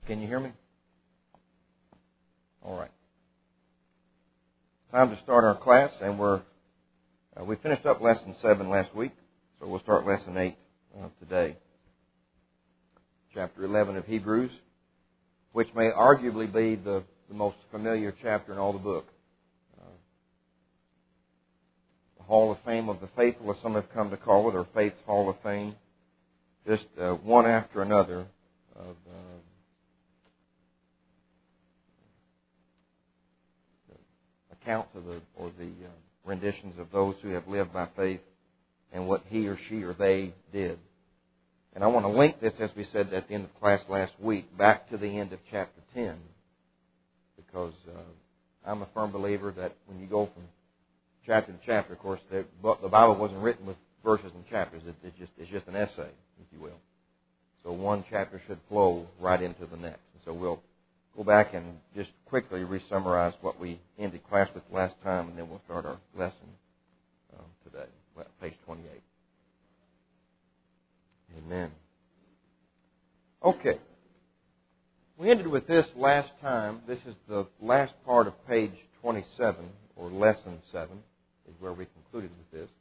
Can you hear me? All right. Time to start our class, and we finished up Lesson 7 last week, so we'll start Lesson 8 today. Chapter 11 of Hebrews, which may arguably be the most familiar chapter in all the book. The Hall of Fame of the Faithful, as some have come to call it, or Faith's Hall of Fame. Just one after another of accounts of the renditions of those who have lived by faith and what he or she or they did. And I want to link this, as we said at the end of class last week, back to the end of chapter 10, because I'm a firm believer that when you go from chapter to chapter, of course, the Bible wasn't written with verses and chapters. It's just an essay, if you will. So one chapter should flow right into the next. And so we'll go back and just quickly re-summarize what we ended class with last time, and then we'll start our lesson today, page 28. Amen. Okay. We ended with this last time. This is the last part of page 27, or lesson 7, is where we concluded with this.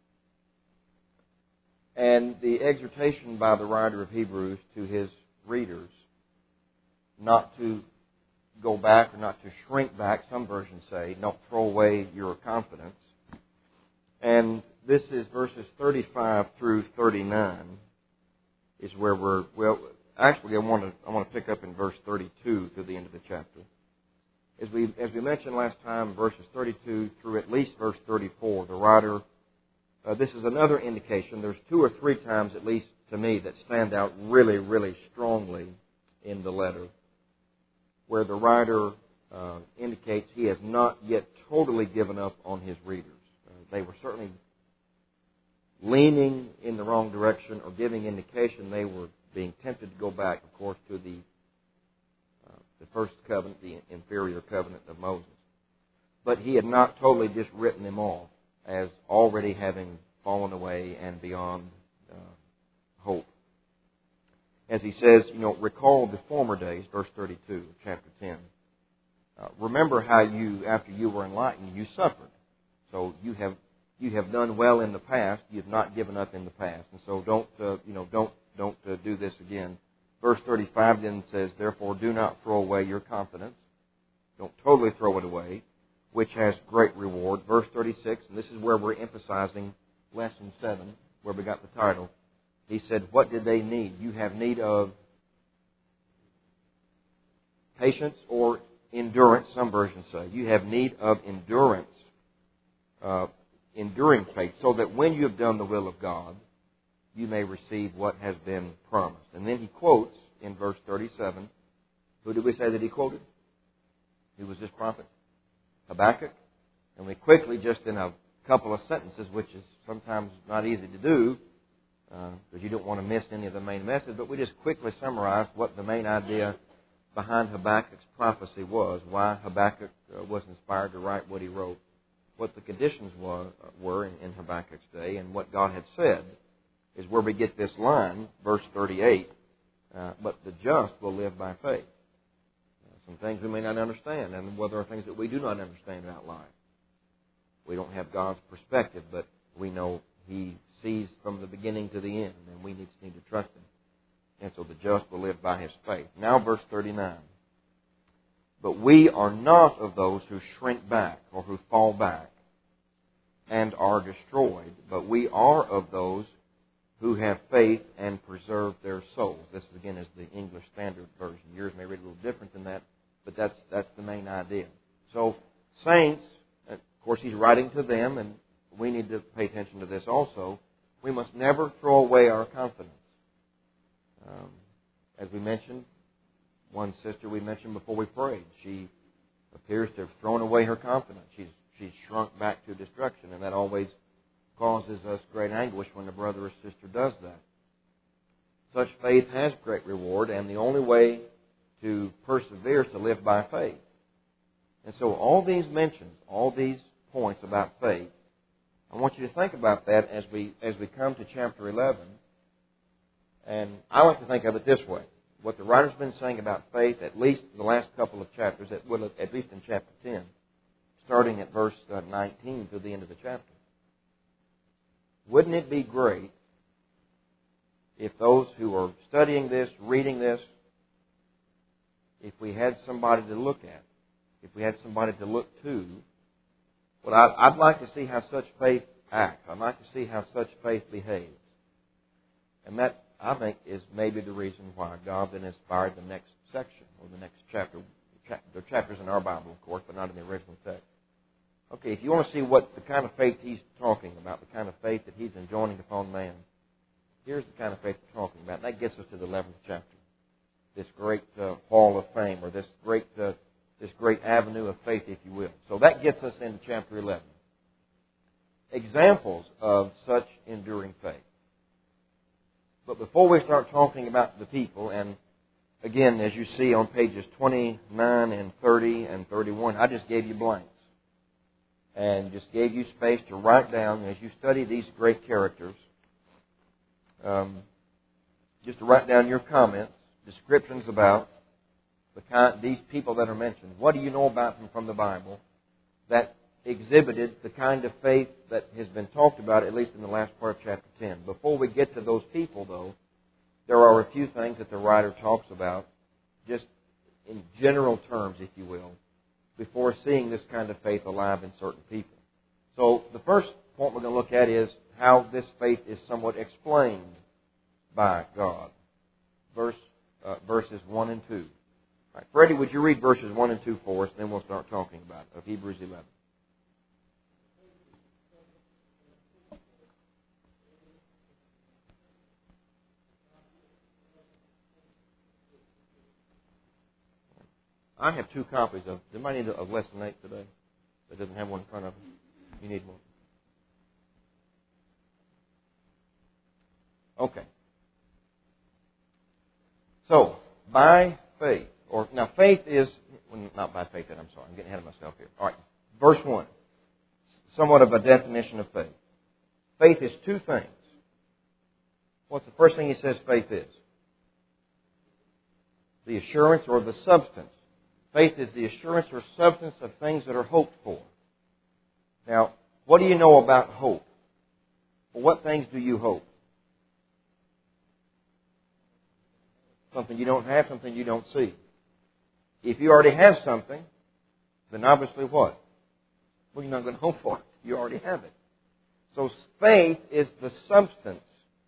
And the exhortation by the writer of Hebrews to his readers not to go back or not to shrink back. Some versions say, don't throw away your confidence. And this is verses 35 through 39 is where actually I want to pick up in verse 32 to the end of the chapter. As we mentioned last time, verses 32 through at least verse 34, the writer, this is another indication. There's 2 or 3 times, at least to me, that stand out really, really strongly in the letter, where the writer indicates he has not yet totally given up on his readers. They were certainly leaning in the wrong direction or giving indication they were being tempted to go back, of course, to the first covenant, the inferior covenant of Moses. But he had not totally just written them off as already having fallen away and beyond hope. As he says, recall the former days, verse 32 of chapter 10. Remember how you, after you were enlightened, you suffered. So you have done well in the past. You have not given up in the past, and so don't do this again. Verse 35 then says, therefore, do not throw away your confidence. Don't totally throw it away, which has great reward. Verse 36, and this is where we're emphasizing lesson 7, where we got the title. He said, what did they need? You have need of patience or endurance, some versions say. You have need of endurance, enduring faith, so that when you have done the will of God, you may receive what has been promised. And then he quotes in verse 37, who did we say that he quoted? Who was this prophet? Habakkuk. And we quickly, just in a couple of sentences, which is sometimes not easy to do, because you don't want to miss any of the main message, but we just quickly summarize what the main idea behind Habakkuk's prophecy was, why Habakkuk was inspired to write what he wrote, what the conditions were in Habakkuk's day, and what God had said, is where we get this line, verse 38, but the just will live by faith. Some things we may not understand, and there are things that we do not understand about life. We don't have God's perspective, but we know He sees from the beginning to the end, and we need to trust Him. And so the just will live by his faith. Now verse 39. But we are not of those who shrink back or who fall back and are destroyed, but we are of those who have faith and preserve their souls. This, again, is the English Standard Version. Yours may read a little different than that, but that's the main idea. So saints, of course he's writing to them, and we need to pay attention to this also. We must never throw away our confidence. As we mentioned, one sister we mentioned before we prayed, she appears to have thrown away her confidence. She's shrunk back to destruction, and that always causes us great anguish when a brother or sister does that. Such faith has great reward, and the only way to persevere is to live by faith. And so all these mentions, all these points about faith, I want you to think about that as we come to chapter 11. And I like to think of it this way. what the writer's been saying about faith, at least the last couple of chapters, at least in chapter 10, starting at verse 19 to the end of the chapter. Wouldn't it be great if those who are studying this, reading this, if we had somebody to look at, if we had somebody to look to, well, I'd like to see how such faith acts. I'd like to see how such faith behaves. And that, I think, is maybe the reason why God then inspired the next section, or the next chapter. There are chapters in our Bible, of course, but not in the original text. Okay, if you want to see what the kind of faith he's talking about, the kind of faith that he's enjoining upon man, here's the kind of faith we're talking about. And that gets us to the 11th chapter. This great hall of fame, or this great avenue of faith, if you will. So that gets us into chapter 11. Examples of such enduring faith. But before we start talking about the people, and again, as you see on pages 29 and 30 and 31, I just gave you blanks. And just gave you space to write down, as you study these great characters, just to write down your comments, descriptions about these people that are mentioned. What do you know about them from the Bible that exhibited the kind of faith that has been talked about, at least in the last part of chapter 10? Before we get to those people, though, there are a few things that the writer talks about, just in general terms, if you will, before seeing this kind of faith alive in certain people. So the first point we're going to look at is how this faith is somewhat explained by God. Verses 1 and 2. All right, Freddie, would you read verses 1 and 2 for us, then we'll start talking about it, of Hebrews 11. I have two copies of. Does anybody need a lesson 8 today that doesn't have one in front of them? You need one. Okay. So, by faith, now faith is, not by faith, I'm sorry, I'm getting ahead of myself here. All right, verse 1, somewhat of a definition of faith. Faith is two things. What's the first thing he says faith is? The assurance or the substance. Faith is the assurance or substance of things that are hoped for. Now, what do you know about hope? For what things do you hope? Something you don't have, something you don't see. If you already have something, then obviously what? Well, you're not going to hope for it. You already have it. So faith is the substance,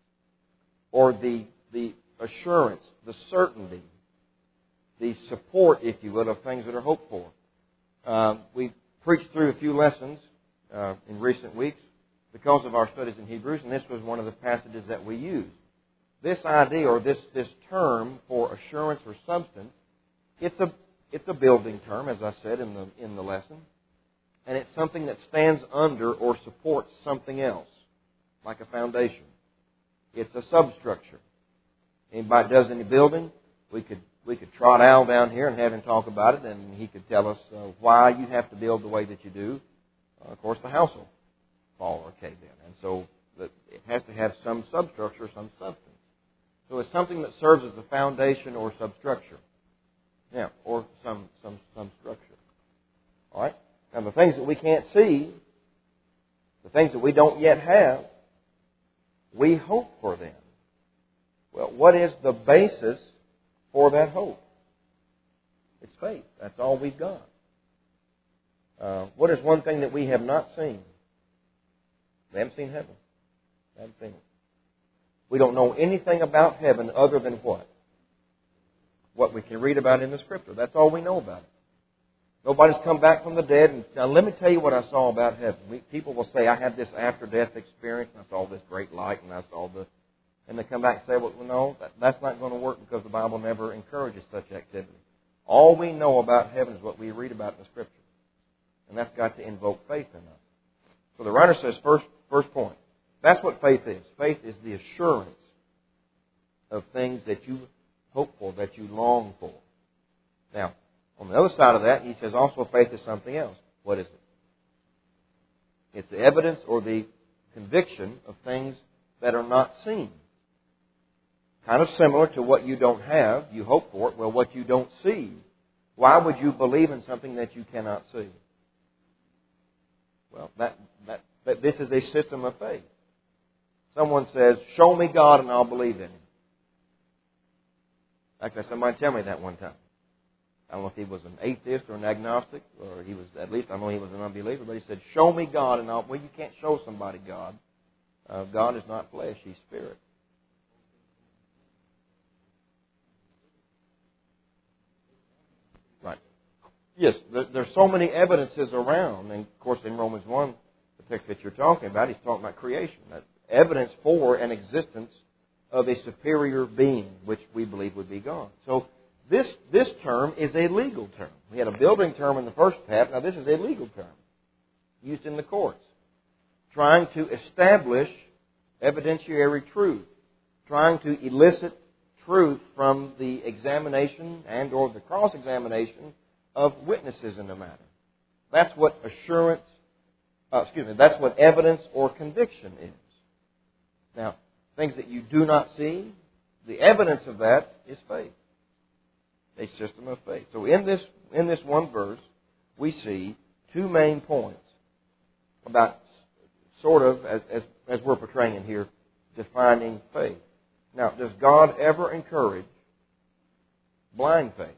or the assurance, the certainty, the support, if you will, of things that are hoped for. We preached through a few lessons in recent weeks because of our studies in Hebrews, and this was one of the passages that we used. This idea, or this term for assurance or substance, it's a building term, as I said in the lesson, and it's something that stands under or supports something else, like a foundation. It's a substructure. Anybody does any building, we could trot Al down here and have him talk about it, and he could tell us why you have to build the way that you do. Of course, the house will fall or cave in, and so it has to have some substructure, some substance. So it's something that serves as a foundation or substructure. Yeah, or some structure. All right? Now, the things that we can't see, the things that we don't yet have, we hope for them. Well, what is the basis for that hope? It's faith. That's all we've got. What is one thing that we have not seen? We haven't seen heaven. We haven't seen it. We don't know anything about heaven other than what? What we can read about in the Scripture. That's all we know about it. Nobody's come back from the dead. And now let me tell you what I saw about heaven. People will say, I had this after-death experience, and I saw this great light, and I saw the... And they come back and say, well, no, that's not going to work because the Bible never encourages such activity. All we know about heaven is what we read about in the Scripture. And that's got to invoke faith in us. So the writer says, first point, that's what faith is. Faith is the assurance of things that you hope for, that you long for. Now, on the other side of that, he says also faith is something else. What is it? It's the evidence or the conviction of things that are not seen. kind of similar to what you don't have, you hope for it. Well, what you don't see, why would you believe in something that you cannot see? Well, this is a system of faith. Someone says, show me God and I'll believe in Him. Actually, somebody tell me that one time. I don't know if he was an atheist or an agnostic, or he was, at least I know he was an unbeliever, but he said, show me God and I'll... Well, you can't show somebody God. God is not flesh, He's spirit. Right. Yes, there's so many evidences around, and of course in Romans 1, the text that you're talking about, he's talking about creation. That evidence for an existence of a superior being, which we believe would be God. So this term is a legal term. We had a building term in the first half. Now this is a legal term used in the courts, trying to establish evidentiary truth, trying to elicit truth from the examination and or the cross-examination of witnesses in the matter. That's what that's what evidence or conviction is. Now, things that you do not see, the evidence of that is faith. A system of faith. So in this one verse, we see two main points about sort of, as we're portraying it here, defining faith. Now, does God ever encourage blind faith?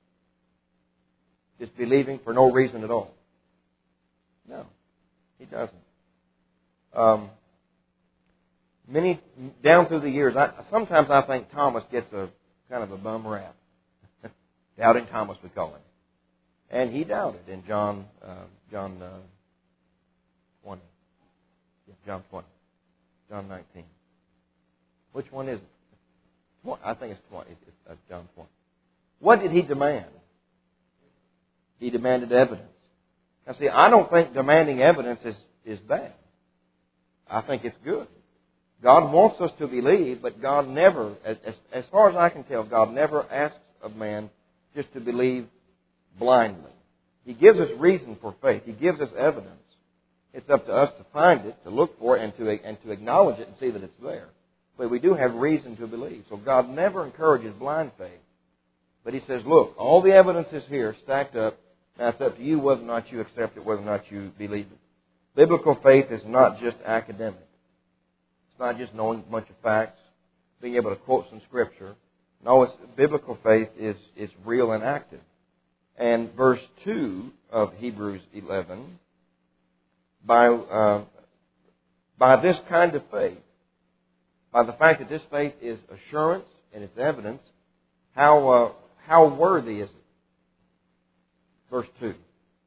Just believing for no reason at all? No, He doesn't. Down through the years, sometimes I think Thomas gets a kind of a bum rap. Doubting Thomas, we call him. And he doubted in John 20. Yeah, John 20. John 19. Which one is it? I think it's 20. It's John 20. What did he demand? He demanded evidence. Now see, I don't think demanding evidence is bad. I think it's good. God wants us to believe, but God never, as far as I can tell, God never asks of man just to believe blindly. He gives us reason for faith. He gives us evidence. It's up to us to find it, to look for it, and to acknowledge it and see that it's there. But we do have reason to believe. So God never encourages blind faith. But He says, look, all the evidence is here, stacked up. Now it's up to you whether or not you accept it, whether or not you believe it. Biblical faith is not just academic. It's not just knowing a bunch of facts, being able to quote some Scripture. No, biblical faith is real and active. And verse 2 of Hebrews 11, by this kind of faith, by the fact that this faith is assurance and it's evidence, how worthy is it? Verse 2.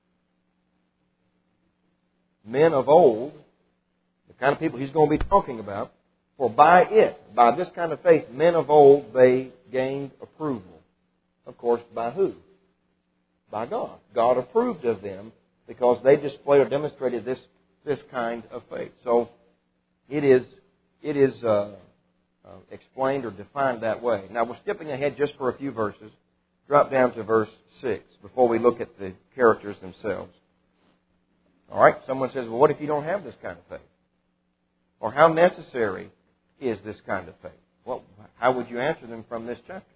Men of old, the kind of people he's going to be talking about, for by this kind of faith, men of old, they gained approval. Of course, by who? By God. God approved of them because they displayed or demonstrated this kind of faith. So it is explained or defined that way. Now we're skipping ahead just for a few verses. Drop down to verse 6 before we look at the characters themselves. All right, someone says, well, what if you don't have this kind of faith? Or how necessary is this kind of faith? Well, how would you answer them from this chapter?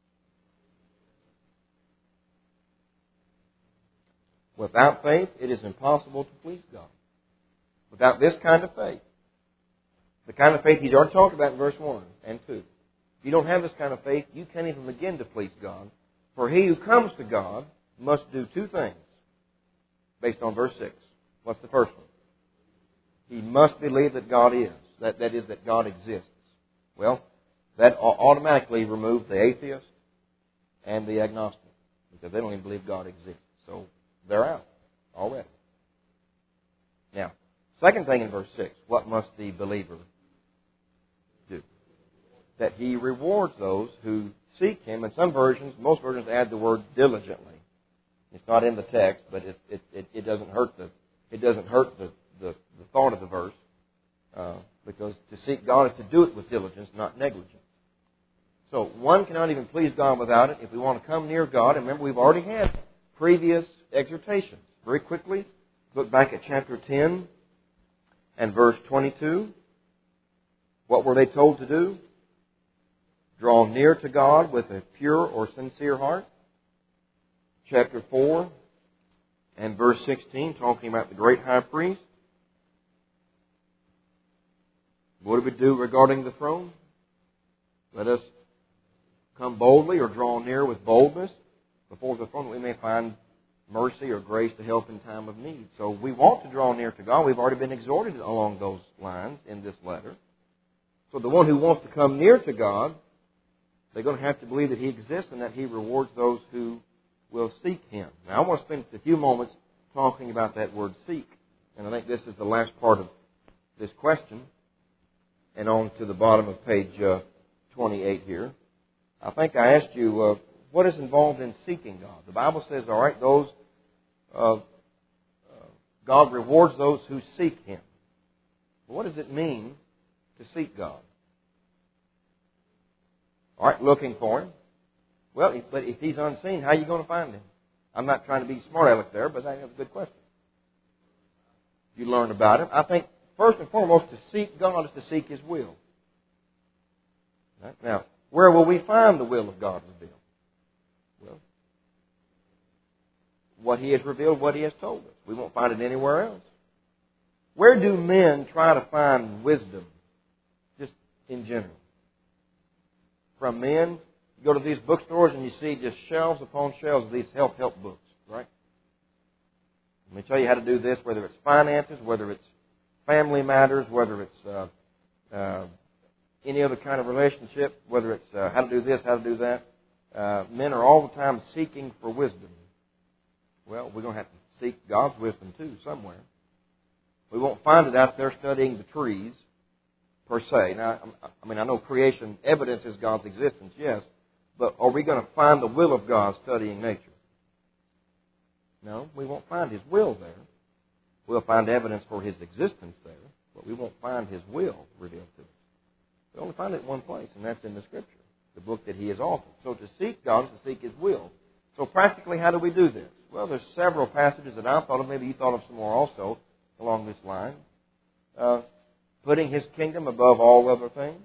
Without faith, it is impossible to please God. Without this kind of faith, the kind of faith He's already talked about in verse 1 and 2. If you don't have this kind of faith, you can't even begin to please God. For he who comes to God must do two things based on verse 6. What's the first one? He must believe that God is. That is, that God exists. Well, that automatically removes the atheist and the agnostic because they don't even believe God exists. So they're out already. Now, second thing in verse 6, what must the believer do? That he rewards those who seek Him. In some versions, most versions add the word diligently. It's not in the text, but it doesn't hurt the thought of the verse because to seek God is to do it with diligence, not negligence. So one cannot even please God without it. If we want to come near God, and remember we've already had previous exhortations. Very quickly, look back at chapter 10 and verse 22. What were they told to do? draw near to God with a pure or sincere heart. Chapter 4 and verse 16, talking about the great high priest. What do we do regarding the throne? Let us come boldly or draw near with boldness before the throne that we may find mercy or grace to help in time of need. So we want to draw near to God. We've already been exhorted along those lines in this letter. So the one who wants to come near to God, they're going to have to believe that He exists and that He rewards those who will seek Him. Now I want to spend a few moments talking about that word seek. And I think this is the last part of this question. And on to the bottom of page 28 here. I think I asked you, what is involved in seeking God? The Bible says, all right, God rewards those who seek Him. What does it mean to seek God? All right, looking for Him. Well, but if He's unseen, how are you going to find Him? I'm not trying to be smart aleck there, but that's a good question. You learn about Him. I think, first and foremost, to seek God is to seek His will. Right? Now, where will we find the will of God revealed? Well, what He has revealed, what He has told us. We won't find it anywhere else. Where do men try to find wisdom, just in general? From men, you go to these bookstores and you see just shelves upon shelves of these help books, right? Let me tell you how to do this, whether it's finances, whether it's family matters, whether it's any other kind of relationship, whether it's how to do this, how to do that. Men are all the time seeking for wisdom. Well, we're going to have to seek God's wisdom too, somewhere. We won't find it out there studying the trees, per se. Now, I know creation evidences God's existence, yes, but are we going to find the will of God studying nature? No, we won't find His will there. We'll find evidence for His existence there, but we won't find His will revealed to us. We only find it in one place, and that's in the Scripture, the book that He has authored. So to seek God is to seek His will. So practically, how do we do this? Well, there's several passages that I thought of. Maybe you thought of some more also along this line. Putting His kingdom above all other things.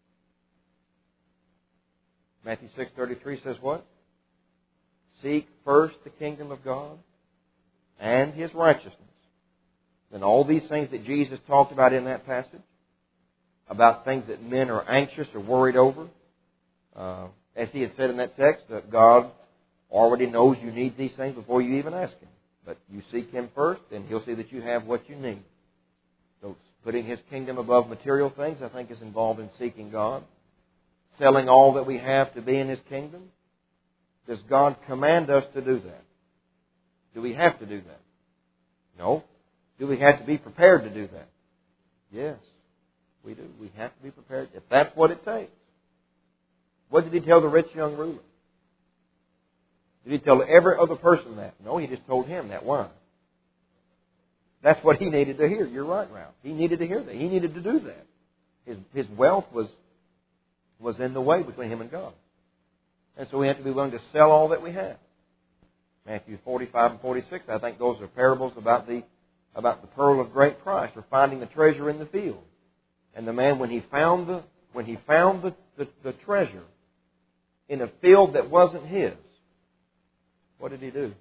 Matthew 6:33 says what? Seek first the kingdom of God and His righteousness. Then all these things that Jesus talked about in that passage, about things that men are anxious or worried over, as He had said in that text, that God already knows you need these things before you even ask Him. But you seek Him first, and He'll see that you have what you need. So putting His kingdom above material things, I think, is involved in seeking God. Selling all that we have to be in His kingdom. Does God command us to do that? Do we have to do that? No. Do we have to be prepared to do that? Yes, we do. We have to be prepared if that's what it takes. What did He tell the rich young ruler? Did He tell every other person that? No, He just told him that. Why? That's what he needed to hear. You're right, Ralph. He needed to hear that. He needed to do that. His wealth was in the way between him and God. And so we have to be willing to sell all that we have. Matthew 45 and 46, I think those are parables about the pearl of great price, or finding the treasure in the field. And the man, when he found the treasure in a field that wasn't his, what did he do?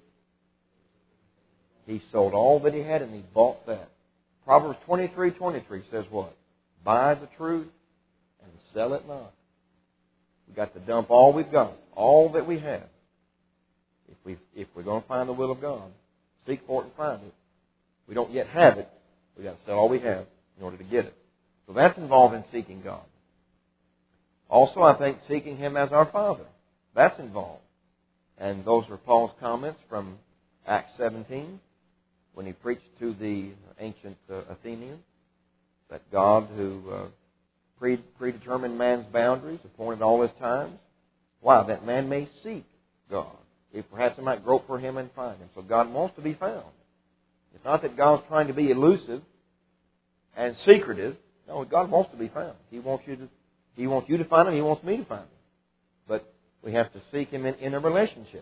He sold all that he had and he bought that. Proverbs 23:23 says what? Buy the truth and sell it not. We've got to dump all we've got, all that we have. If we're going to find the will of God, seek for it and find it. We don't yet have it. We've got to sell all we have in order to get it. So that's involved in seeking God. Also, I think seeking Him as our Father. That's involved. And those are Paul's comments from Acts 17 when he preached to the ancient Athenians that God, who predetermined man's boundaries, appointed all his times, why? That man may seek God. If perhaps he might grope for Him and find Him. So God wants to be found. It's not that God's trying to be elusive and secretive. No, God wants to be found. He wants you to find Him. He wants me to find Him. But we have to seek Him in a relationship.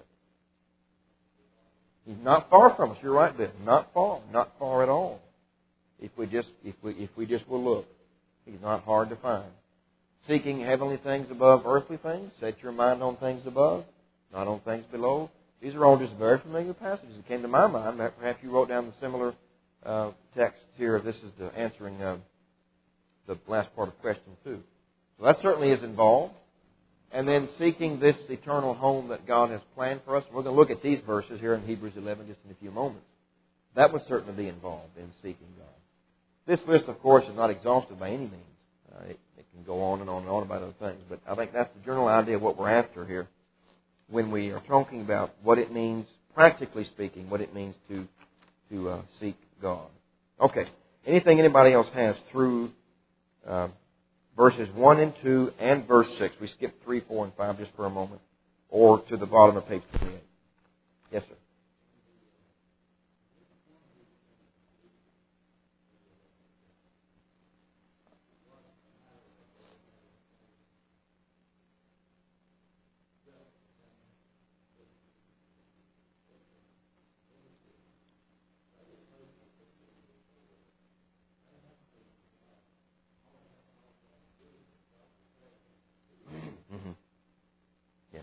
He's not far from us. You're right, Bill. Not far at all. If we just will look, He's not hard to find. seeking heavenly things above earthly things. Set your mind on things above, not on things below. These are all just very familiar passages that came to my mind. Perhaps you wrote down the similar text here. This is the answering the last part of question 2. So that certainly is involved. And then seeking this eternal home that God has planned for us. We're going to look at these verses here in Hebrews 11 just in a few moments. That would certainly be involved in seeking God. This list, of course, is not exhaustive by any means. It can go on and on and on about other things. But I think that's the general idea of what we're after here when we are talking about what it means, practically speaking, what it means to seek God. Okay. Anything anybody else has through verses 1 and 2 and verse 6. We skipped 3, 4, and 5 just for a moment. Or to the bottom of page 28. Yes, sir. Mm-hmm. Yeah.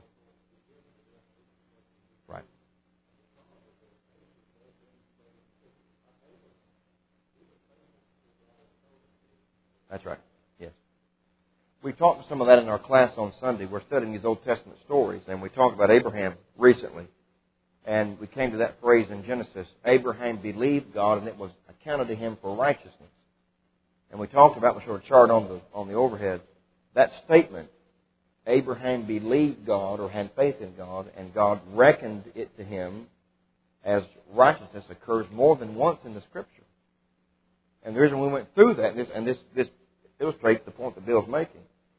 Right. That's right. Yes. We talked some of that in our class on Sunday. We're studying these Old Testament stories, and we talked about Abraham recently. And we came to that phrase in Genesis, Abraham believed God, and it was accounted to him for righteousness. And we talked about, we showed a chart on the overhead, that statement, Abraham believed God or had faith in God, and God reckoned it to him as righteousness, occurs more than once in the Scripture. And the reason we went through that, and this illustrates the point that Bill's making.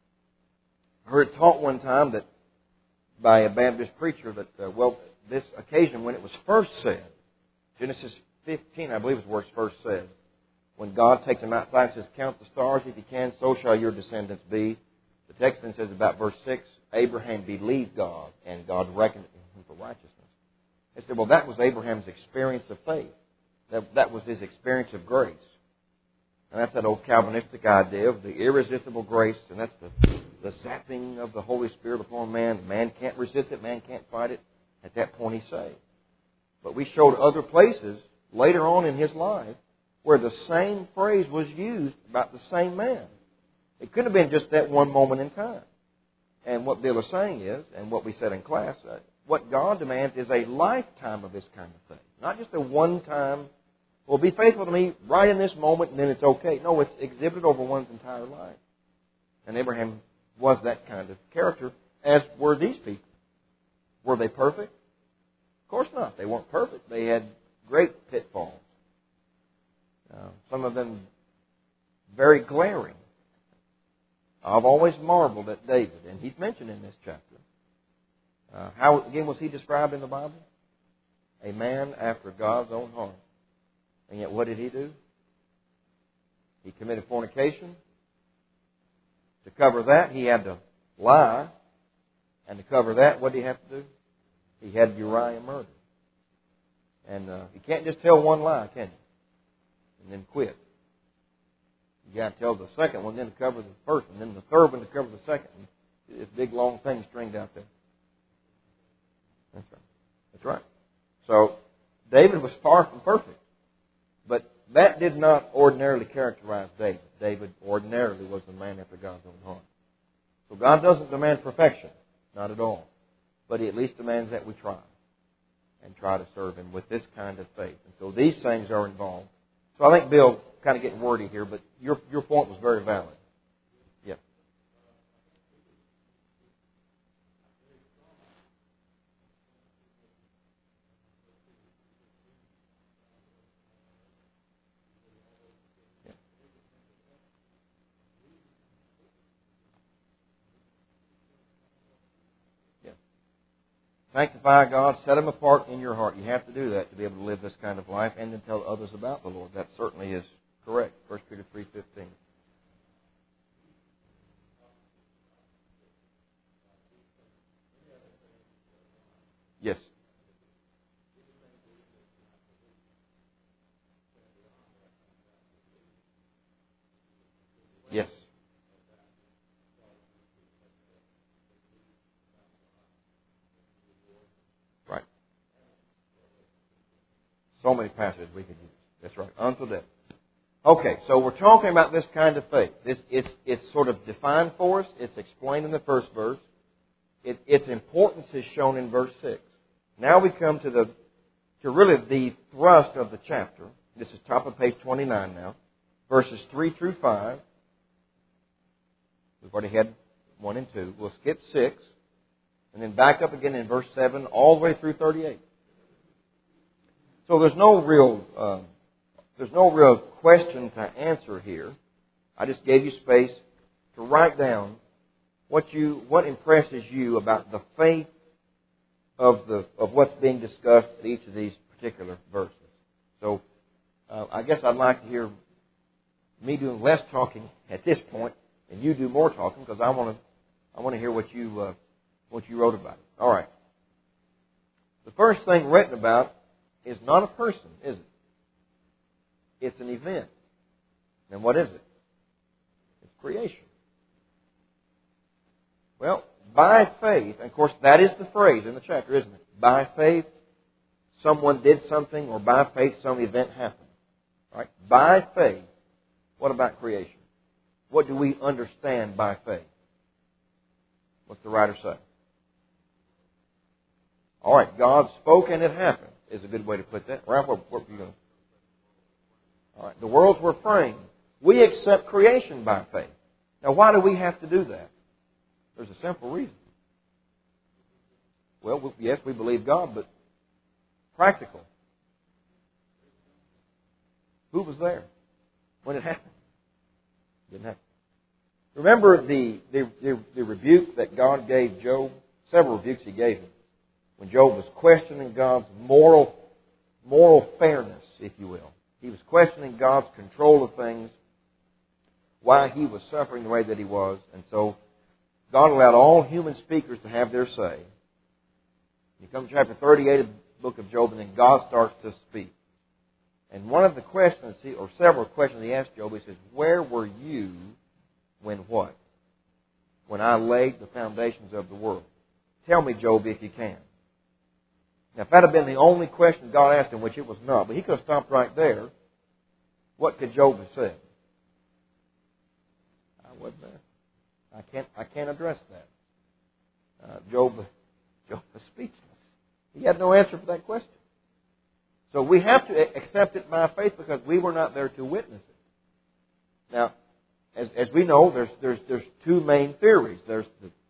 I heard it taught one time that by a Baptist preacher that, this occasion when it was first said, Genesis 15, I believe is where it's first said, when God takes him outside and says, count the stars if you can, so shall your descendants be. The text then says about verse 6, Abraham believed God, and God reckoned him for righteousness. They said, well, that was Abraham's experience of faith. That was his experience of grace. And that's that old Calvinistic idea of the irresistible grace, and that's the zapping of the Holy Spirit upon man. Man can't resist it, man can't fight it. At that point, he's saved. But we showed other places later on in his life where the same phrase was used about the same man. It could have been just that one moment in time. And what Bill is saying is, and what we said in class, what God demands is a lifetime of this kind of thing. Not just a one-time, well, be faithful to me right in this moment and then it's okay. No, it's exhibited over one's entire life. And Abraham was that kind of character, as were these people. Were they perfect? Of course not. They weren't perfect. They had great pitfalls. Some of them very glaring. I've always marveled at David, and he's mentioned in this chapter. How, again, was he described in the Bible? A man after God's own heart. And yet what did he do? He committed fornication. To cover that, he had to lie. And to cover that, what did he have to do? He had Uriah murdered. And you can't just tell one lie, can you? And then quit. You got to tell the second one, then to cover the first one, then the third one to cover the second one. This big long thing stringed out there. That's right. That's right. So David was far from perfect, but that did not ordinarily characterize David. David ordinarily was the man after God's own heart. So God doesn't demand perfection, not at all, but He at least demands that we try and try to serve Him with this kind of faith. And so these things are involved. So I think Bill kind of getting wordy here, but your point was very valid. Yeah. Yeah. Sanctify God, set Him apart in your heart. You have to do that to be able to live this kind of life and then tell others about the Lord. That certainly is correct. 1 Peter 3:15. Yes. Yes. So many passages we could use. That's right. Until death. Okay, so we're talking about this kind of faith. It's sort of defined for us. It's explained in the first verse. Its importance is shown in verse 6. Now we come to really the thrust of the chapter. This is top of page 29 now. Verses 3 through 5. We've already had 1 and 2. We'll skip 6. And then back up again in verse 7 all the way through 38. So there's no real question to answer here. I just gave you space to write down what impresses you about the faith of what's being discussed in each of these particular verses. So I guess I'd like to hear me doing less talking at this point, and you do more talking, because I want to hear what you wrote about it. All right. The first thing written about is not a person, is it? It's an event. And what is it? It's creation. Well, by faith, and of course that is the phrase in the chapter, isn't it? By faith, someone did something, or by faith, some event happened. Right? By faith, what about creation? What do we understand by faith? What's the writer say? All right, God spoke and it happened is a good way to put that. Ralph, what were you going to? All right, the worlds were framed. We accept creation by faith. Now, why do we have to do that? There's a simple reason. Well, yes, we believe God, but practical. Who was there when it happened? Didn't happen. Remember the rebuke that God gave Job? Several rebukes He gave him. When Job was questioning God's moral fairness, if you will. He was questioning God's control of things, why he was suffering the way that he was. And so God allowed all human speakers to have their say. You come to chapter 38 of the book of Job, and then God starts to speak. And one of the questions, or several questions he asked Job, he says, where were you when what? When I laid the foundations of the world. Tell me, Job, if you can. Now, if that had been the only question God asked him, which it was not, but he could have stopped right there, what could Job have said? I wasn't there. I can't address that. Job was speechless. He had no answer for that question. So we have to accept it by faith because we were not there to witness it. Now, as we know, there's two main theories. There's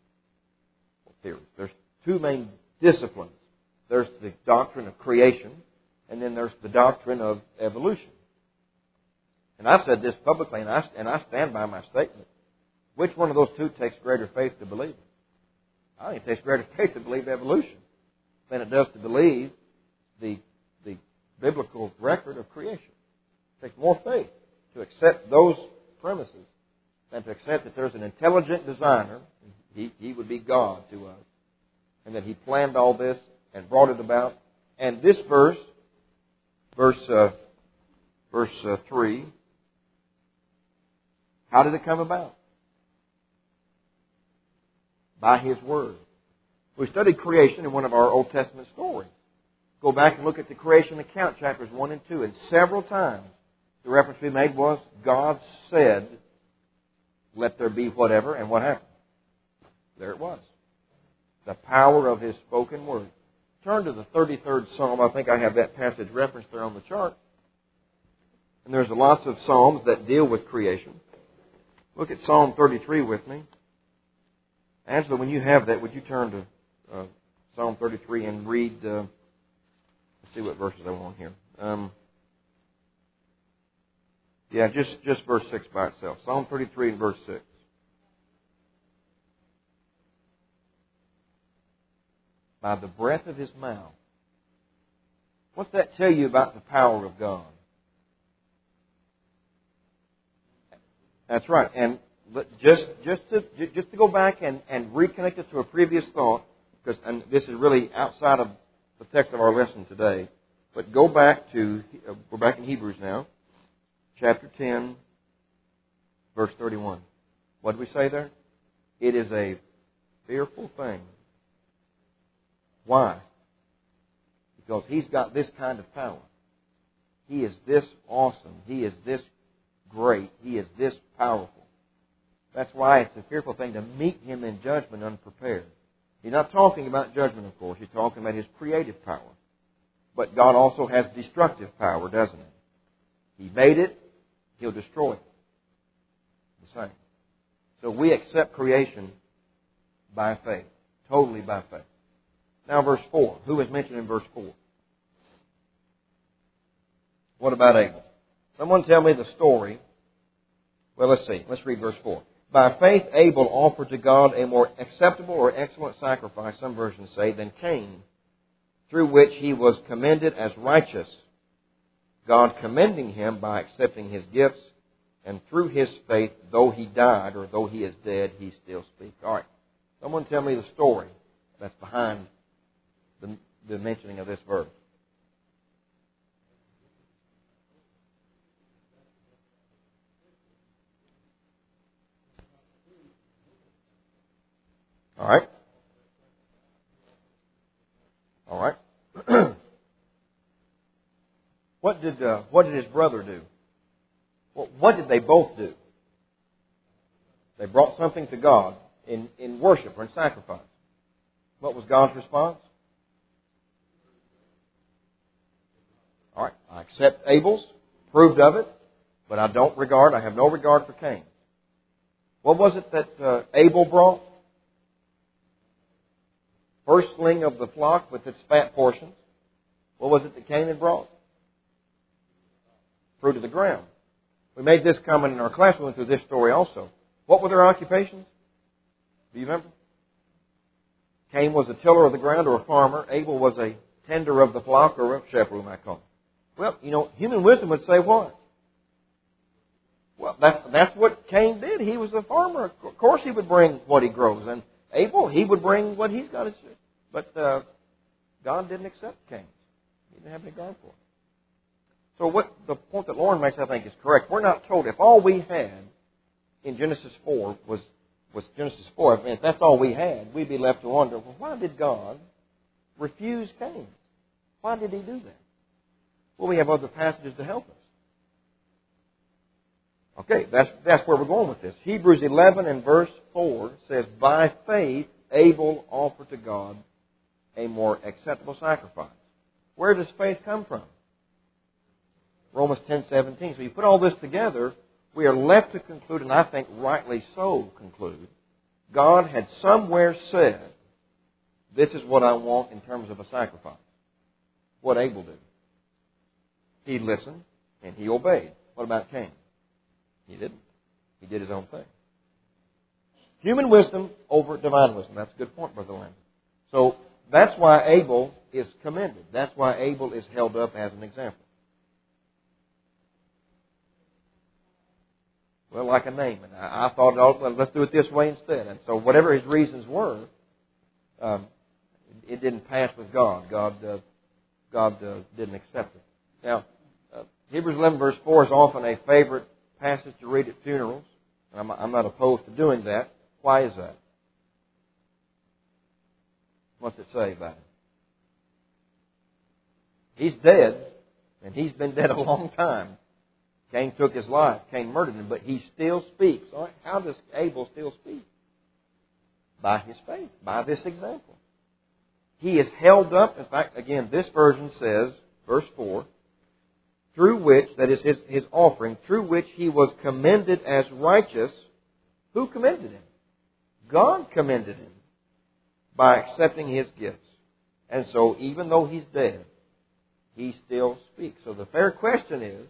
two main disciplines. There's the doctrine of creation, and then there's the doctrine of evolution. And I've said this publicly, and I stand by my statement. Which one of those two takes greater faith to believe? I think it takes greater faith to believe evolution than it does to believe the biblical record of creation. It takes more faith to accept those premises than to accept that there's an intelligent designer. He would be God to us. And that He planned all this and brought it about. And this verse 3, how did it come about? By His Word. We studied creation in one of our Old Testament stories. Go back and look at the creation account, chapters 1 and 2, and several times the reference we made was God said, let there be whatever, and what happened? There it was. The power of His spoken Word. Turn to the 33rd Psalm. I think I have that passage referenced there on the chart. And there's lots of Psalms that deal with creation. Look at Psalm 33 with me. Angela, when you have that, would you turn to Psalm 33 and read... let's see what verses I want here. Just verse 6 by itself. Psalm 33 and verse 6. By the breath of His mouth. What's that tell you about the power of God? That's right. And just to go back and reconnect it to a previous thought, because this is really outside of the text of our lesson today. But go back to, we're back in Hebrews now, chapter 10, verse 31. What did we say there? It is a fearful thing. Why? Because He's got this kind of power. He is this awesome. He is this great. He is this powerful. That's why it's a fearful thing to meet Him in judgment unprepared. He's not talking about judgment, of course. He's talking about His creative power. But God also has destructive power, doesn't He? He made it. He'll destroy it. The same. So we accept creation by faith. Totally by faith. Now verse 4. Who is mentioned in verse 4? What about Abel? Someone tell me the story. Well, let's see. Let's read verse 4. By faith Abel offered to God a more acceptable or excellent sacrifice, some versions say, than Cain, through which he was commended as righteous, God commending him by accepting his gifts, and through his faith, though he died or though he is dead, he still speaks. All right. Someone tell me the story that's behind the mentioning of this verse. All right. All right. What did his brother do? Well, what did they both do? They brought something to God in worship or in sacrifice. What was God's response? All right, I accept Abel's, approved of it, but I have no regard for Cain. What was it that Abel brought? Firstling of the flock with its fat portions. What was it that Cain had brought? Fruit of the ground. We made this comment in our class. We went through this story also. What were their occupations? Do you remember? Cain was a tiller of the ground or a farmer. Abel was a tender of the flock or a shepherd, we might call him. Well, human wisdom would say what? Well, that's what Cain did. He was a farmer. Of course he would bring what he grows. And Abel, he would bring what he's got to do. But God didn't accept Cain. He didn't have any regard for him. So what the point that Lauren makes, I think, is correct. We're not told if all we had in Genesis 4 was Genesis 4, if that's all we had, we'd be left to wonder, well, why did God refuse Cain? Why did He do that? Well, we have other passages to help us. Okay, that's where we're going with this. Hebrews 11 and verse 4 says, by faith Abel offered to God a more acceptable sacrifice. Where does faith come from? Romans 10:17. So you put all this together, we are left to conclude, and I think rightly so conclude, God had somewhere said, this is what I want in terms of a sacrifice. What Abel did. He listened and he obeyed. What about Cain? He didn't. He did his own thing. Human wisdom over divine wisdom. That's a good point, Brother Landon. So that's why Abel is commended. That's why Abel is held up as an example. Well, like a Naaman. I thought, well, let's do it this way instead. And so whatever his reasons were, it didn't pass with God. God didn't accept it. Now, Hebrews 11 verse 4 is often a favorite passage to read at funerals. I'm not opposed to doing that. Why is that? What's it say about him? He's dead, and he's been dead a long time. Cain took his life. Cain murdered him, but he still speaks. All right, how does Abel still speak? By his faith, by this example. He is held up. In fact, again, this version says, verse 4, through which, that is his offering, through which he was commended as righteous. Who commended him? God commended him by accepting his gifts. And so, even though he's dead, he still speaks. So the fair question is,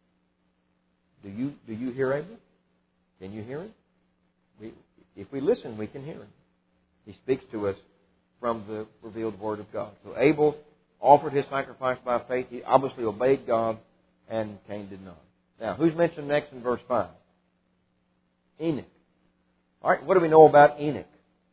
do you hear Abel? Can you hear him? If we listen, we can hear him. He speaks to us from the revealed Word of God. So Abel offered his sacrifice by faith. He obviously obeyed God, and Cain did not. Now, who's mentioned next in verse 5? Enoch. All right, what do we know about Enoch?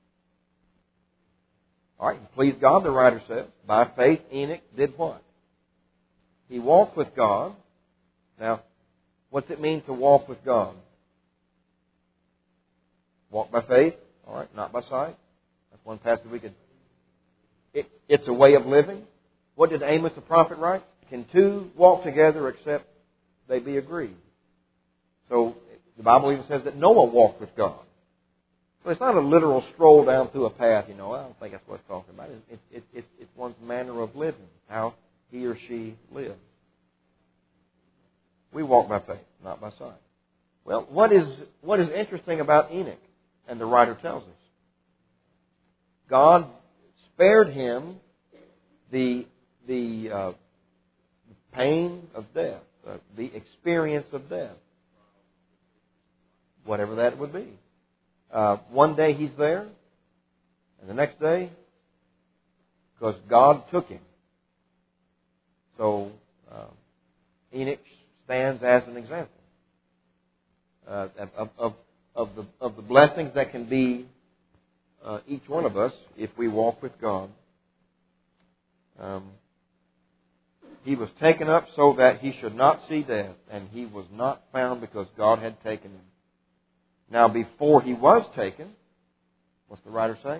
All right, he pleased God, the writer says. By faith, Enoch did what? He walked with God. Now, what's it mean to walk with God? Walk by faith, all right, not by sight. That's one passage we could... It's a way of living. What did Amos the prophet write? can two walk together except they be agreed? So the Bible even says that Noah walked with God. So it's not a literal stroll down through a path, I don't think that's what it's talking about. It's one's manner of living, how he or she lives. We walk by faith, not by sight. Well, what is interesting about Enoch, and the writer tells us? God spared him the pain of death, the experience of death, whatever that would be. One day he's there, and the next day, because God took him. So Enoch stands as an example of the blessings that can be each one of us if we walk with God. He was taken up so that he should not see death, and he was not found because God had taken him. Now, before he was taken, what's the writer say?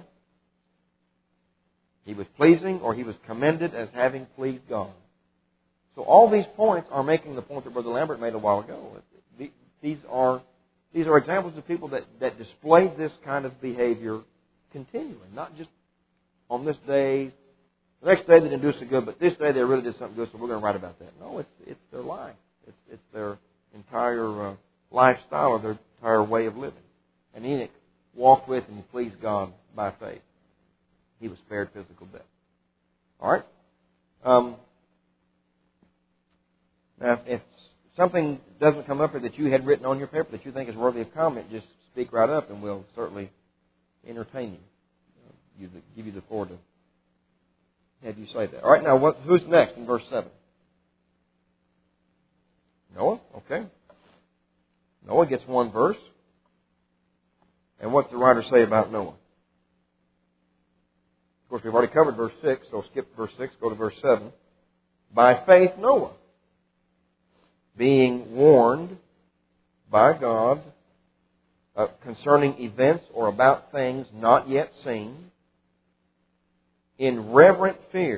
He was pleasing, or he was commended as having pleased God. So all these points are making the point that Brother Lambert made a while ago. These are examples of people that displayed this kind of behavior continually, not just on this day. The next day they didn't do so good, but this day they really did something good, so we're going to write about that. No, it's their life. It's their entire lifestyle, or their entire way of living. And Enoch walked with and pleased God by faith. He was spared physical death. All right? Now, if something doesn't come up here that you had written on your paper that you think is worthy of comment, just speak right up, and we'll certainly entertain you. Give you the floor to have you say that. All right, now who's next in verse 7? Noah? Okay. Noah gets one verse. And what's the writer say about Noah? Of course, we've already covered verse 6, so skip verse 6, go to verse 7. By faith, Noah, being warned by God concerning events or about things not yet seen, in reverent fear,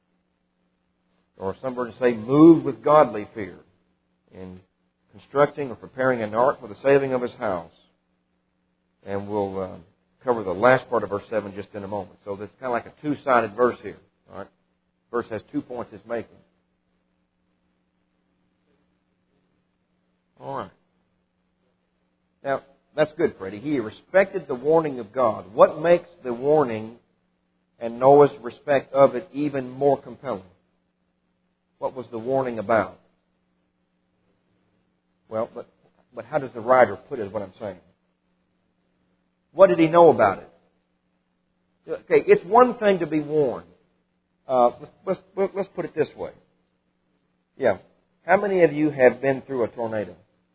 or some versions say moved with godly fear, in constructing or preparing an ark for the saving of his house. And we'll cover the last part of verse 7 just in a moment. So it's kind of like a two-sided verse here. All right? Verse has 2 points it's making. All right. Now, that's good, Freddie. He respected the warning of God. What makes the warning and Noah's respect of it even more compelling? What was the warning about? Well, but how does the writer put it, is what I'm saying? What did he know about it? Okay, it's one thing to be warned. Let's put it this way. Yeah. How many of you have been through a tornado?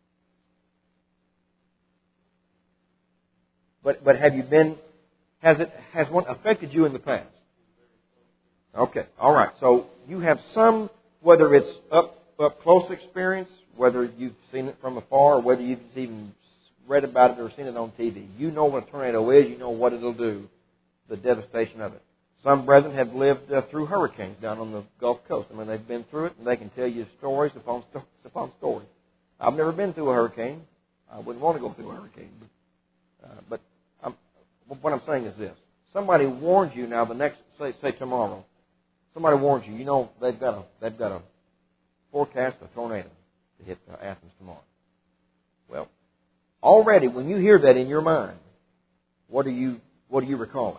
But have you been, has one affected you in the past? Okay, all right. So you have some, whether it's up close experience, whether you've seen it from afar, or whether you've even read about it or seen it on TV. You know what a tornado is. You know what it'll do, the devastation of it. Some brethren have lived through hurricanes down on the Gulf Coast. I mean, they've been through it, and they can tell you stories upon stories. I've never been through a hurricane. I wouldn't want to go through a hurricane. But what I'm saying is this. Somebody warns you now the next, say tomorrow, somebody warns you, you know they've got a forecast a tornado to hit Athens tomorrow. Well, already when you hear that in your mind, what are you recalling?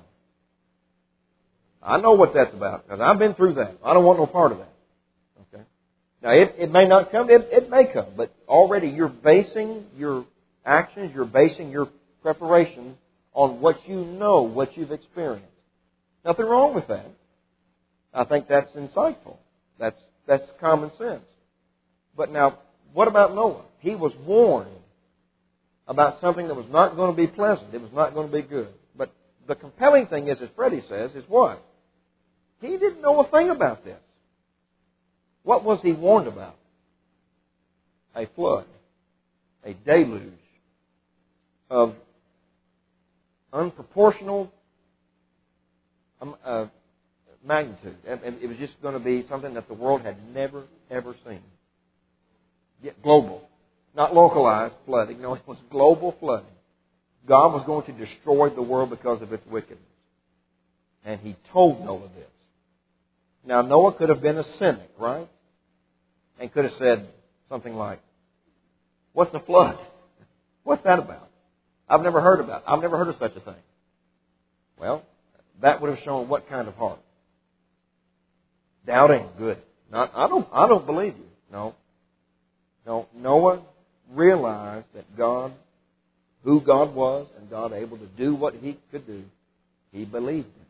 I know what that's about because I've been through that. I don't want no part of that. Okay. Now it may not come. It may come, but already you're basing your actions, you're basing your preparation on what you know, what you've experienced. Nothing wrong with that. I think that's insightful. That's common sense. But now, what about Noah? He was warned about something that was not going to be pleasant. It was not going to be good. But the compelling thing is, as Freddie says, is what? He didn't know a thing about this. What was he warned about? A flood, a deluge of unproportional magnitude. And it was just going to be something that the world had never, ever seen. Yet global. Not localized flooding. No, it was global flooding. God was going to destroy the world because of its wickedness. And He told Noah this. Now, Noah could have been a cynic, right? And could have said something like, "What's a flood? What's that about? I've never heard about it. I've never heard of such a thing." Well, that would have shown what kind of heart. Doubting, good. Not, I don't believe you. No. Noah realized that God, who God was, and God able to do what He could do, he believed Him.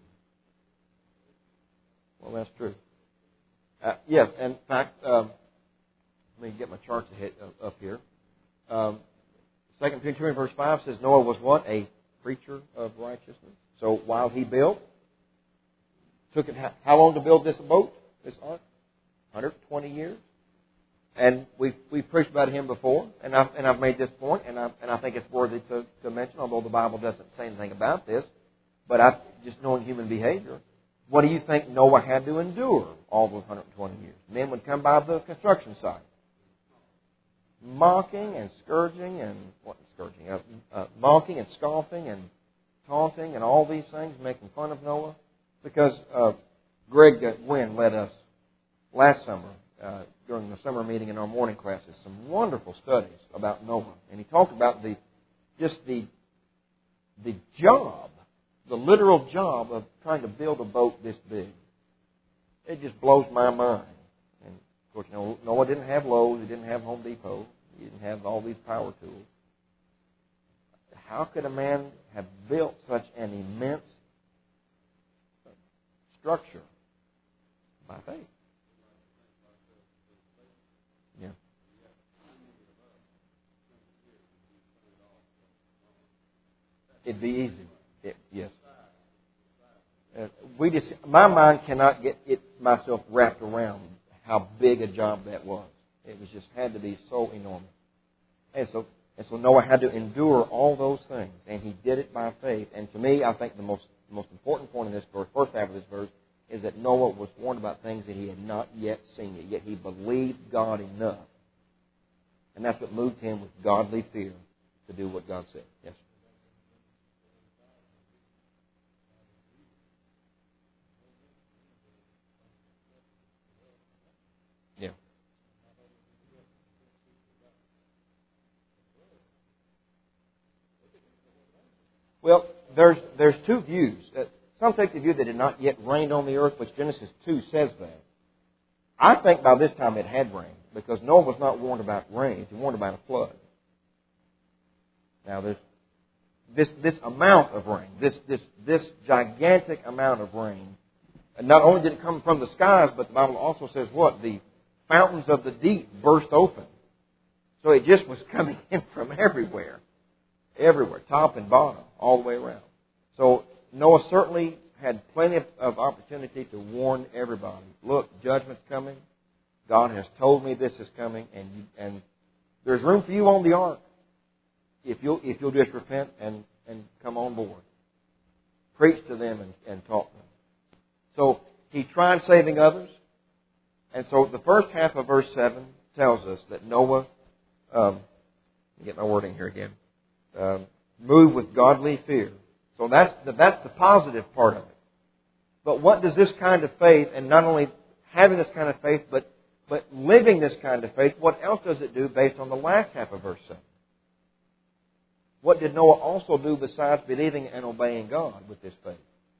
Well, that's true. Yes, in fact, let me get my charts up here. 2 Peter 2 verse 5 says Noah was what? A preacher of righteousness. So while he built, took it how long to build this boat, this ark? 120 years. And we've preached about him before, and I've made this point, and I think it's worthy to mention, although the Bible doesn't say anything about this. But just knowing human behavior, what do you think Noah had to endure all those 120 years? Men would come by the construction site, mocking and scourging and mocking and scoffing and taunting and all these things, making fun of Noah. Because Greg Gwynn led us last summer during the summer meeting in our morning classes some wonderful studies about Noah, and he talked about the job, the literal job of trying to build a boat this big. It just blows my mind. And of course, Noah didn't have Lowe's, he didn't have Home Depot, he didn't have all these power tools. How could a man have built such an immense structure? By faith. Yeah. It'd be easy. Yes. My mind cannot get myself wrapped around how big a job that was. It was just had to be so enormous. And so Noah had to endure all those things, and he did it by faith. And to me, I think the most important point in this verse, first half of this verse, is that Noah was warned about things that he had not yet seen, yet he believed God enough. And that's what moved him with godly fear to do what God said. Yes. Yeah. Well, there's two views. Some take the view that it had not yet rained on the earth, which Genesis 2 says that. I think by this time it had rained, because Noah was not warned about rain. He was warned about a flood. Now, there's this amount of rain, this gigantic amount of rain. And not only did it come from the skies, but the Bible also says what? The fountains of the deep burst open. So it just was coming in from everywhere. Everywhere, top and bottom, all the way around. So Noah certainly had plenty of opportunity to warn everybody. Look, judgment's coming. God has told me this is coming, and there's room for you on the ark if you'll just repent and come on board. Preach to them and talk to them. So he tried saving others, and so the first half of verse 7 tells us that Noah, let me get my wording here again, moved with godly fear. So that's the positive part of it. But what does this kind of faith, and not only having this kind of faith, but living this kind of faith, what else does it do based on the last half of verse 7? What did Noah also do besides believing and obeying God with this faith?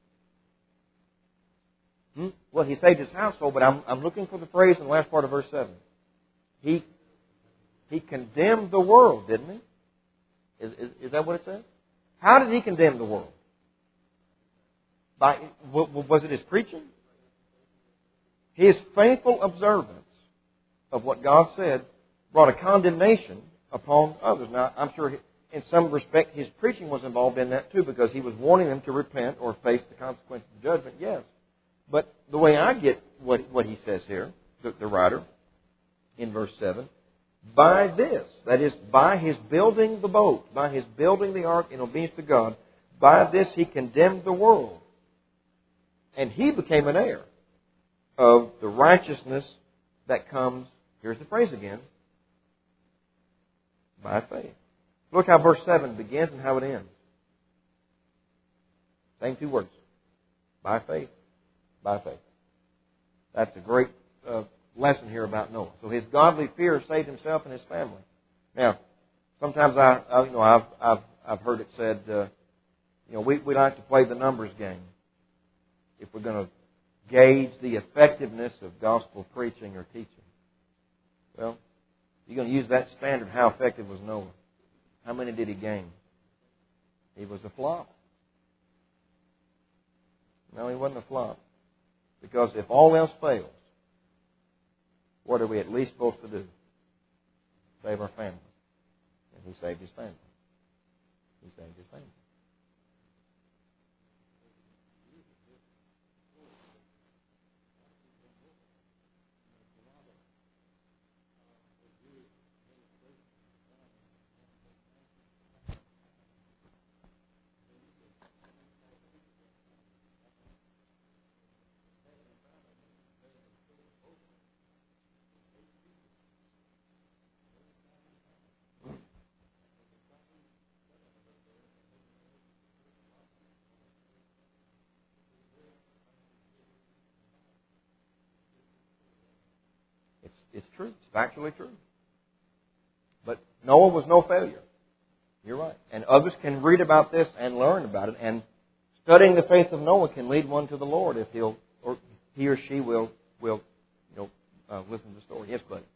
Well, he saved his household, but I'm looking for the phrase in the last part of verse 7. He condemned the world, didn't he? Is that what it says? How did he condemn the world? Was it his preaching? His faithful observance of what God said brought a condemnation upon others. Now, I'm sure in some respect his preaching was involved in that too, because he was warning them to repent or face the consequences of judgment, yes. But the way I get what he says here, the writer, in verse 7, by this, that is, by his building the boat, by his building the ark in obedience to God, by this he condemned the world. And he became an heir of the righteousness that comes, here's the phrase again, by faith. Look how verse 7 begins and how it ends. Same two words. By faith. By faith. That's a great lesson here about Noah. So his godly fear saved himself and his family. Now, sometimes I've heard it said, we like to play the numbers game. If we're going to gauge the effectiveness of gospel preaching or teaching. Well, you're going to use that standard. How effective was Noah? How many did he gain? He was a flop. No, he wasn't a flop. Because if all else fails, what are we at least supposed to do? Save our family. And he saved his family. He saved his family. It's true. It's factually true. But Noah was no failure. You're right. And others can read about this and learn about it. And studying the faith of Noah can lead one to the Lord if he or she will listen to the story. Yes, buddy.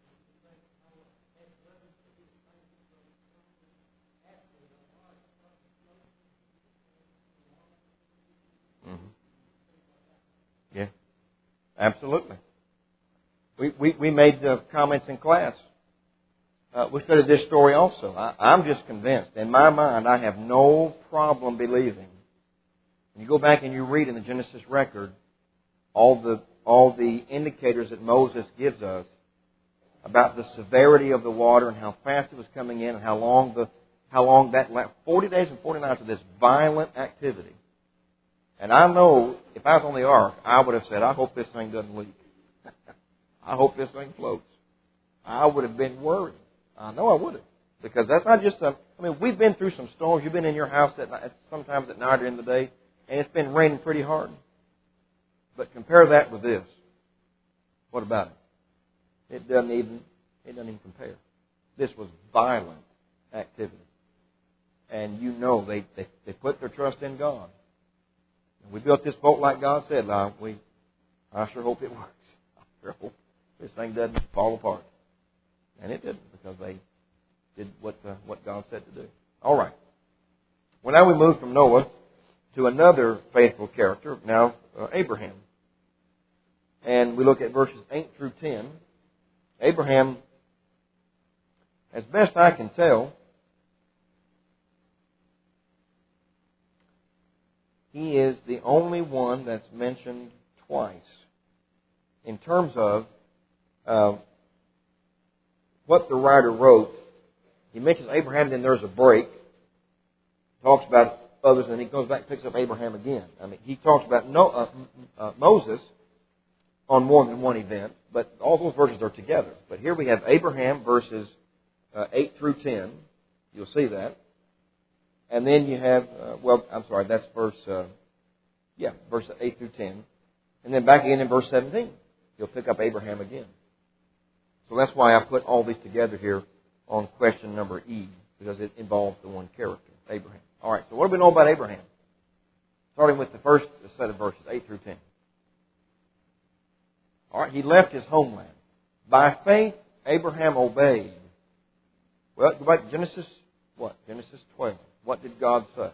Mm-hmm. Yeah. Absolutely. We made comments in class. We studied this story also. I'm just convinced. In my mind, I have no problem believing. When you go back and you read in the Genesis record all the indicators that Moses gives us about the severity of the water and how fast it was coming in and how long that 40 days and 40 nights of this violent activity. And I know if I was on the ark, I would have said, I hope this thing doesn't leak. I hope this thing floats. I would have been worried. I know I would have. Because that's not just we've been through some storms. You've been in your house sometimes at night or in the day, and it's been raining pretty hard. But compare that with this. What about it? It doesn't even compare. This was violent activity. And they put their trust in God. We built this boat like God said. I sure hope it works. I sure hope this thing doesn't fall apart. And it didn't, because they did what God said to do. All right. Well, now we move from Noah to another faithful character, now Abraham. And we look at verses 8 through 10. Abraham, as best I can tell, he is the only one that's mentioned twice in terms of what the writer wrote. He mentions Abraham, then there's a break. Talks about others, and he goes back and picks up Abraham again. He talks about Moses on more than one event, but all those verses are together. But here we have Abraham, verses 8 through 10. You'll see that. And then you have, that's verse 8 through 10. And then back again in verse 17, you'll pick up Abraham again. So that's why I put all these together here on question number E, because it involves the one character, Abraham. All right, so what do we know about Abraham? Starting with the first set of verses, 8 through 10. All right, he left his homeland. By faith, Abraham obeyed. Well, go back to Genesis 12. What did God say?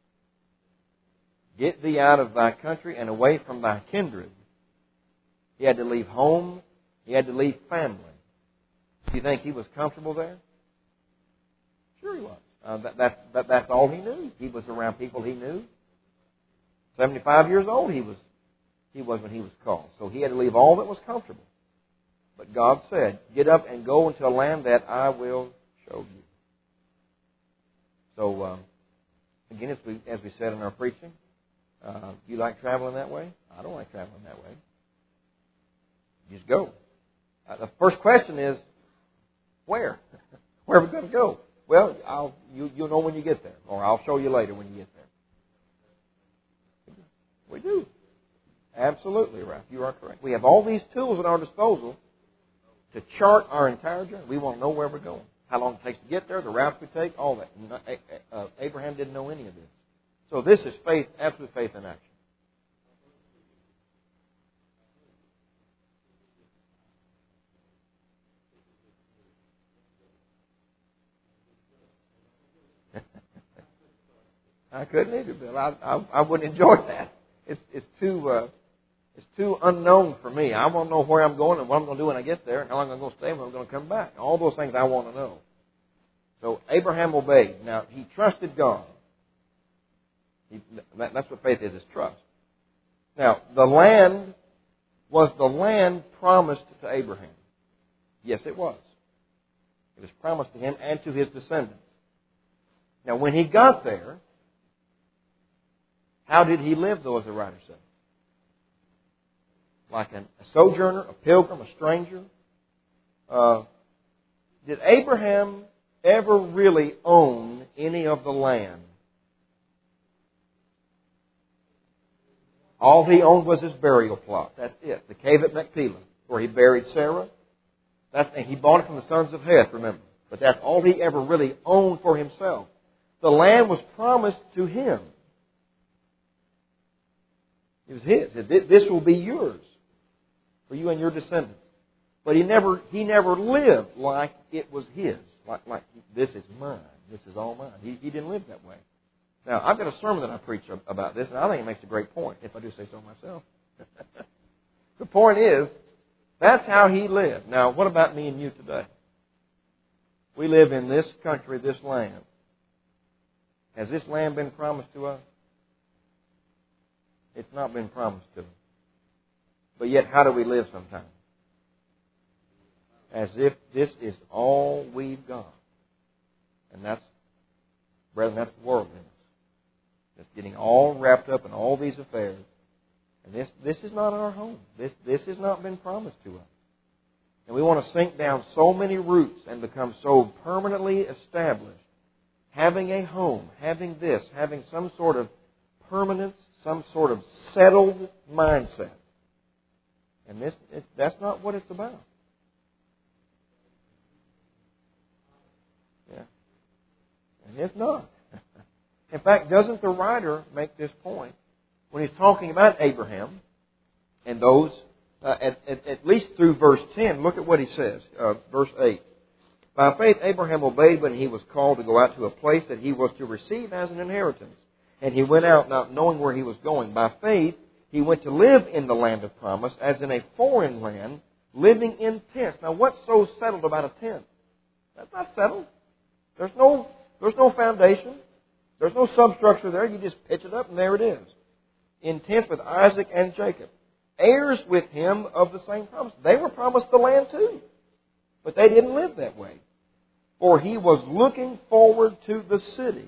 Get thee out of thy country and away from thy kindred. He had to leave home. He had to leave family. Do you think he was comfortable there? Sure he was. That's all he knew. He was around people he knew. 75 years old he was when he was called. So he had to leave all that was comfortable. But God said, get up and go into a land that I will show you. So, again, as we said in our preaching, You like traveling that way? I don't like traveling that way. Just go. The first question is, where? Where are we going to go? Well, you'll know when you get there, or I'll show you later when you get there. We do. Absolutely, Ralph. You are correct. We have all these tools at our disposal to chart our entire journey. We want to know where we're going, how long it takes to get there, the routes we take, all that. Abraham didn't know any of this. So this is faith, absolute faith in action. I couldn't either, Bill. I wouldn't enjoy that. It's too unknown for me. I want to know where I'm going and what I'm going to do when I get there, and how long I'm going to stay and when I'm going to come back. All those things I want to know. So Abraham obeyed. Now, he trusted God. That's what faith is trust. Now, was the land promised to Abraham? Yes, it was. It was promised to him and to his descendants. Now, when he got there, how did he live, though, as the writer said? Like a sojourner, a pilgrim, a stranger? Did Abraham ever really own any of the land? All he owned was his burial plot. That's it. The cave at Machpelah, where he buried Sarah. And he bought it from the sons of Heth, remember. But that's all he ever really owned for himself. The land was promised to him. It was his. This will be yours for you and your descendants. But he never lived like it was his. Like this is mine. This is all mine. He didn't live that way. Now, I've got a sermon that I preach about this, and I think it makes a great point, if I do say so myself. The point is, that's how he lived. Now, what about me and you today? We live in this country, this land. Has this land been promised to us? It's not been promised to us. But yet, how do we live sometimes? As if this is all we've got. And that's, brethren, that's worldliness. That's getting all wrapped up in all these affairs. And this is not our home. This has not been promised to us. And we want to sink down so many roots and become so permanently established. Having a home, having this, having some sort of permanence, some sort of settled mindset. And that's not what it's about. Yeah. And it's not. In fact, doesn't the writer make this point when he's talking about Abraham and those, at least through verse 10, look at what he says, verse 8. By faith, Abraham obeyed when he was called to go out to a place that he was to receive as an inheritance. And he went out not knowing where he was going. By faith, he went to live in the land of promise as in a foreign land, living in tents. Now, what's so settled about a tent? That's not settled. There's no foundation. There's no substructure there. You just pitch it up and there it is. In tents with Isaac and Jacob. Heirs with him of the same promise. They were promised the land too. But they didn't live that way. For he was looking forward to the city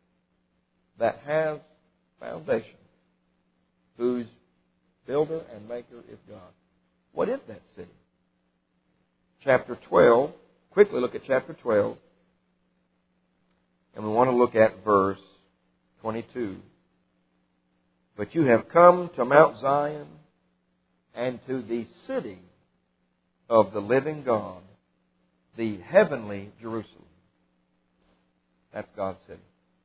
that has foundation, whose builder and maker is God. What is that city? Chapter 12. Quickly look at chapter 12. And we want to look at verse 22. But you have come to Mount Zion and to the city of the living God, the heavenly Jerusalem. That's God's city.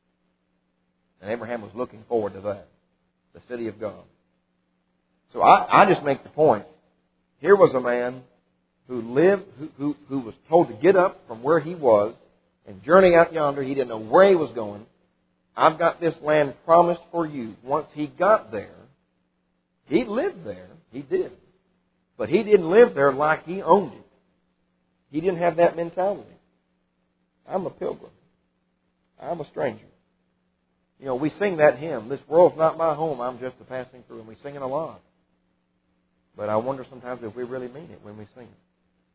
And Abraham was looking forward to that, the city of God. So I just make the point. Here was a man who lived, who was told to get up from where he was and journey out yonder. He didn't know where he was going. I've got this land promised for you. Once he got there, he lived there. He did. But he didn't live there like he owned it. He didn't have that mentality. I'm a pilgrim. I'm a stranger. You know, we sing that hymn, "This world's not my home, I'm just a passing through," and we sing it a lot. But I wonder sometimes if we really mean it when we sing it.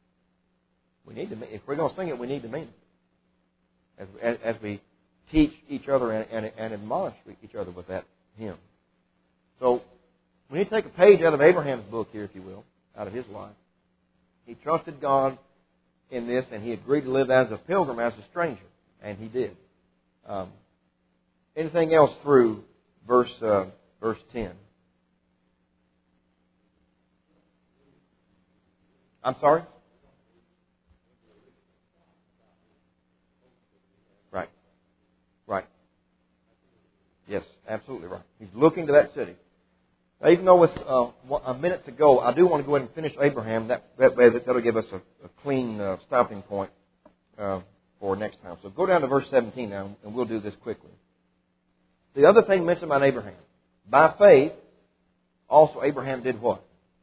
We need to. If we're going to sing it, we need to mean it. As we teach each other and admonish each other with that hymn. So, when you take a page out of Abraham's book here, if you will, out of his life, he trusted God in this, and he agreed to live as a pilgrim, as a stranger. And he did. Anything else through verse 10? I'm sorry? Right. Right. Yes, absolutely right. He's looking to that city. Now, even though it's a minute to go, I do want to go ahead and finish Abraham. That way, that'll give us a clean stopping point for next time. So go down to verse 17 now, and we'll do this quickly. The other thing mentioned about Abraham, by faith, also Abraham did what?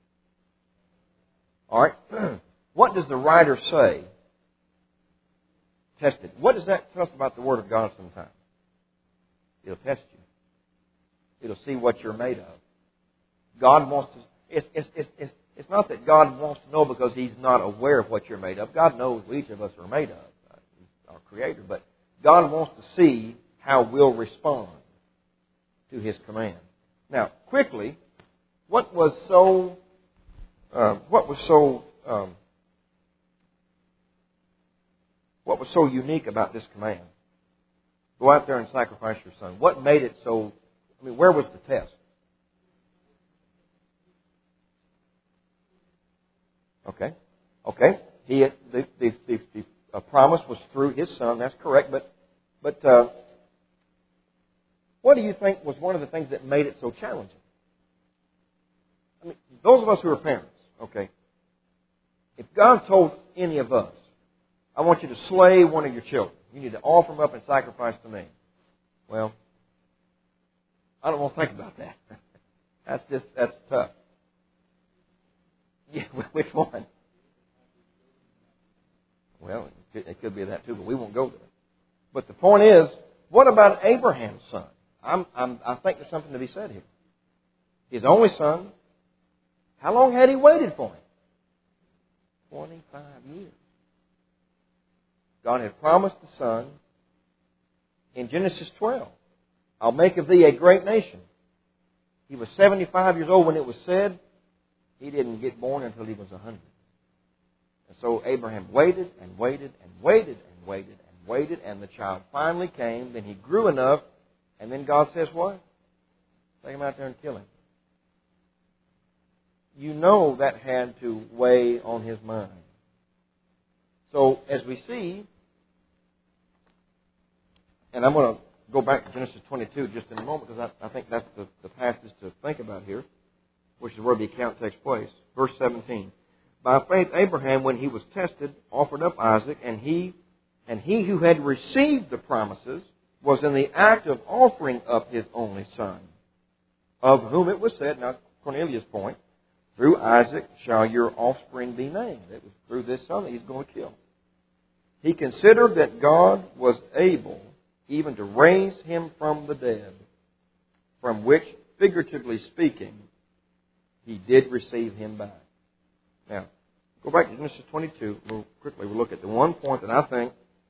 All right. What does the writer say? Tested. What does that tell us about the Word of God sometimes? It'll test you. It'll see what you're made of. God wants to. It's not that God wants to know because He's not aware of what you're made of. God knows what each of us are made of. He's our Creator. But God wants to see how we'll respond to His command. Now, quickly, what was so unique about this command? Go out there and sacrifice your son. What made it so? I mean, where was the test? Okay. The promise was through his son. That's correct. But what do you think was one of the things that made it so challenging? I mean, those of us who are parents, okay, if God told any of us, I want you to slay one of your children, you need to offer them up and sacrifice to me. Well, I don't want to think about that. That's tough. Yeah, which one? Well, it could be that too, but we won't go there. But the point is, what about Abraham's son? I think there's something to be said here. His only son. How long had he waited for him? 25 years. God had promised the son in Genesis 12, I'll make of thee a great nation. He was 75 years old when it was said. He didn't get born until he was 100. And so Abraham waited and waited and waited and waited and waited, and the child finally came. Then he grew enough, and then God says what? Take him out there and kill him. You know that had to weigh on his mind. So as we see, and I'm going to go back to Genesis 22 just in a moment because I think that's the passage to think about here, which is where the account takes place. Verse 17. By faith Abraham, when he was tested, offered up Isaac, and he who had received the promises was in the act of offering up his only son, of whom it was said, now Cornelius' point, through Isaac shall your offspring be named. It was through this son that he's going to kill. He considered that God was able even to raise him from the dead, from which, figuratively speaking, he did receive him back. Now, go back to Genesis 22. We'll look at the one point that I think,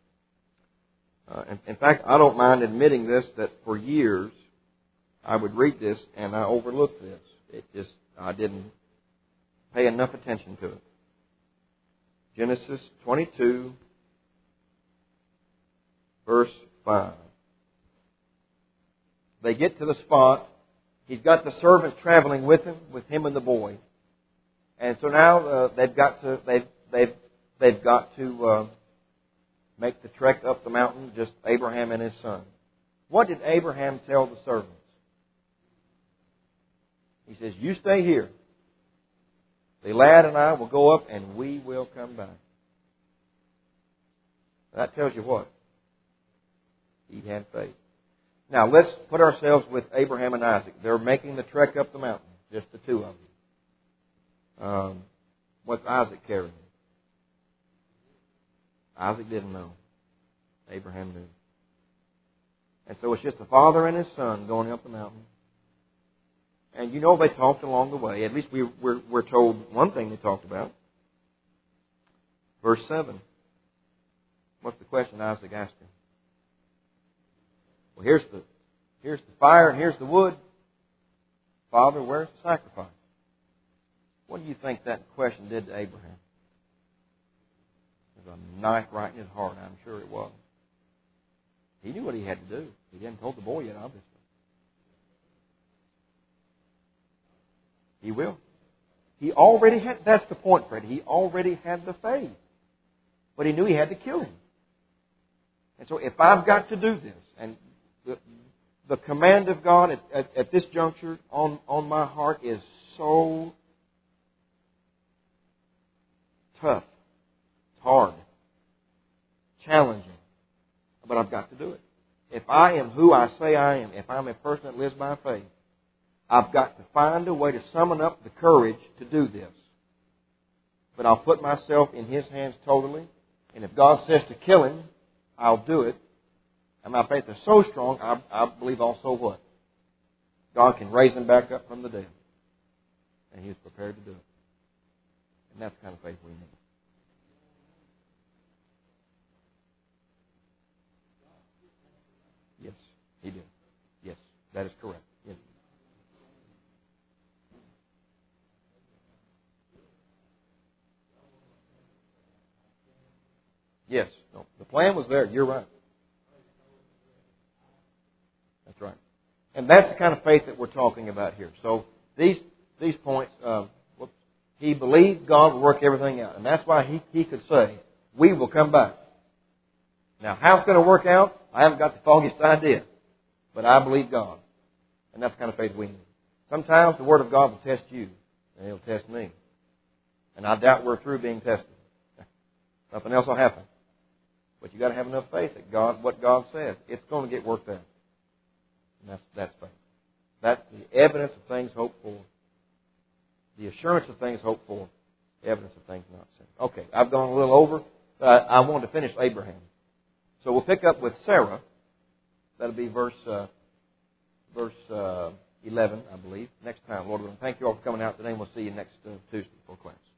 in fact, I don't mind admitting this, that for years I would read this and I overlooked this. I didn't pay enough attention to it. Genesis 22, verse 5. They get to the spot. He's got the servants traveling with him and the boy. And so now they've got to make the trek up the mountain, just Abraham and his son. What did Abraham tell the servants? He says, "You stay here. The lad and I will go up and we will come back." That tells you what? He had faith. Now let's put ourselves with Abraham and Isaac. They're making the trek up the mountain, just the two of them. What's Isaac carrying? Isaac didn't know. Abraham knew. And so it's just the father and his son going up the mountain. And you know they talked along the way. At least we're told one thing they talked about. Verse 7. What's the question Isaac asked him? Well, here's the fire and here's the wood. Father, where's the sacrifice? What do you think that question did to Abraham? It was a knife right in his heart, I'm sure it was. He knew what he had to do. He hadn't told the boy yet, obviously. He will. He already had, that's the point, Fred. He already had the faith. But he knew he had to kill him. And so if I've got to do this, and the command of God at this juncture on my heart is so tough, it's hard, challenging, but I've got to do it. If I am who I say I am, if I'm a person that lives by faith, I've got to find a way to summon up the courage to do this. But I'll put myself in His hands totally, and if God says to kill him, I'll do it. And my faith is so strong, I believe also what? God can raise him back up from the dead. And He was prepared to do it. And that's the kind of faith we need. Yes, He did. Yes, that is correct. Yes. Yes. No, the plan was there. You're right. That's right. And that's the kind of faith that we're talking about here. So these points, he believed God would work everything out. And that's why he could say, we will come back. Now, how it's going to work out, I haven't got the foggiest idea. But I believe God. And that's the kind of faith we need. Sometimes the Word of God will test you. And it'll test me. And I doubt we're through being tested. Nothing else will happen. But you've got to have enough faith that what God says, it's going to get worked out. And that's faith. That's the evidence of things hoped for. The assurance of things hoped for. The evidence of things not seen. Okay, I've gone a little over, but I wanted to finish Abraham. So we'll pick up with Sarah. That'll be verse 11, I believe, next time. Lord willing. Thank you all for coming out today, and we'll see you next Tuesday for class.